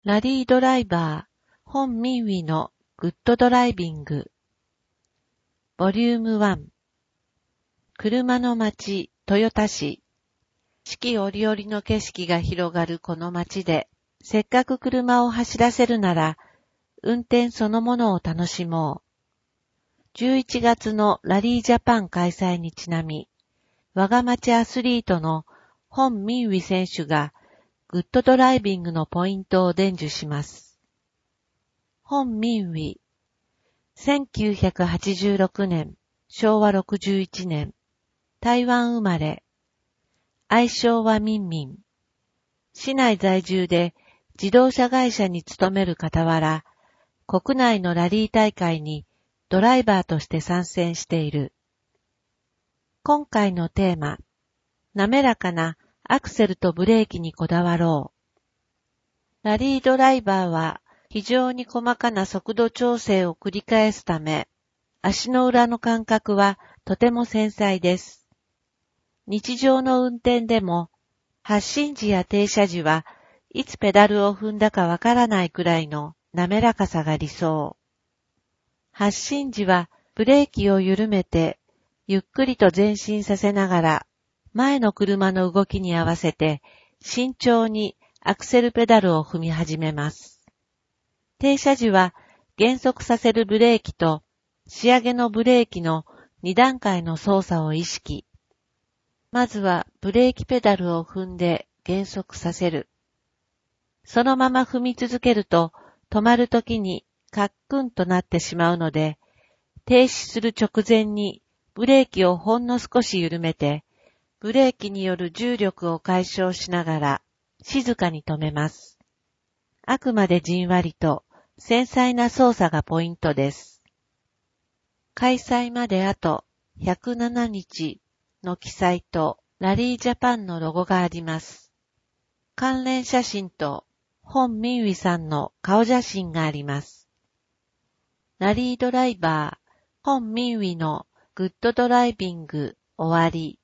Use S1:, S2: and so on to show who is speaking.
S1: ラリードライバー、本民ウィのグッドドライビング。ボリューム1。車の街、豊田市。四季折々の景色が広がるこの街で、せっかく車を走らせるなら、運転そのものを楽しもう。11月のラリージャパン開催にちなみ、我が町アスリートの本民ウィ選手が、グッドドライビングのポイントを伝授します。本民ウィ。1986年、昭和61年、台湾生まれ。愛称はミンミン。市内在住で自動車会社に勤める傍ら、国内のラリー大会にドライバーとして参戦している。今回のテーマ、滑らかなアクセルとブレーキにこだわろう。ラリードライバーは非常に細かな速度調整を繰り返すため、足の裏の感覚はとても繊細です。日常の運転でも、発進時や停車時はいつペダルを踏んだかわからないくらいの滑らかさが理想。発進時はブレーキを緩めて、ゆっくりと前進させながら、前の車の動きに合わせて慎重にアクセルペダルを踏み始めます。停車時は減速させるブレーキと仕上げのブレーキの2段階の操作を意識。まずはブレーキペダルを踏んで減速させる。そのまま踏み続けると止まるときにカックンとなってしまうので、停止する直前にブレーキをほんの少し緩めて、ブレーキによる重力を解消しながら静かに止めます。あくまでじんわりと繊細な操作がポイントです。開催まであと107日の記載とラリージャパンのロゴがあります。関連写真と本民ウィさんの顔写真があります。ラリードライバー本民ウィのグッドドライビング終わり。